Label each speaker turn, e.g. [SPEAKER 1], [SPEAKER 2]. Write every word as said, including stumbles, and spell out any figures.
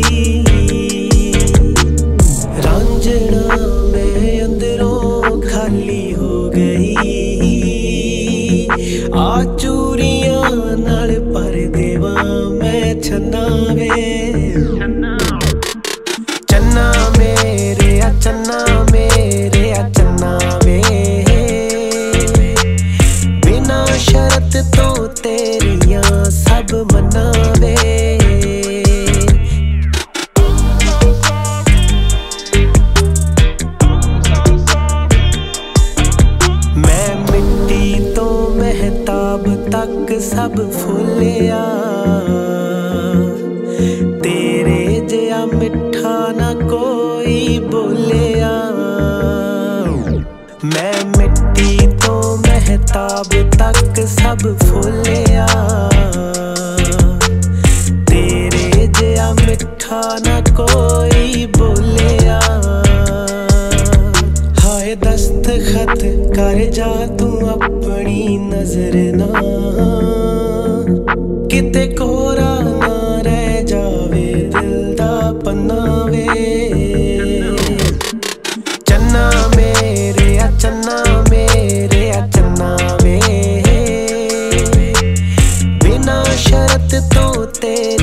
[SPEAKER 1] रांझना मैं अंदरों खाली हो गई। आ चूरियां नाल पर देवा मैं छन्ना वे। चन्ना मेरे आ चन्ना मेरे आ चन्ना वे, बिना शरत तो तेरियां सब मना वे। मैं मिट्टी तो महताब तक सब फुलिया, तेरे जिहा मिठा ना कोई बोलिया। मैं मिट्टी तो महताब तक सब फुलिया, तेरे जिहा मिठा ना कोई बोलिया। हाय दस्तखत कर जा तू अपनी नजर ना, किते कोरा ना रह जावे दिल दा पन्ना वे। चन्ना मेरे आ चन्ना मेरे आ चन्ना वे, बिना शरत तो ते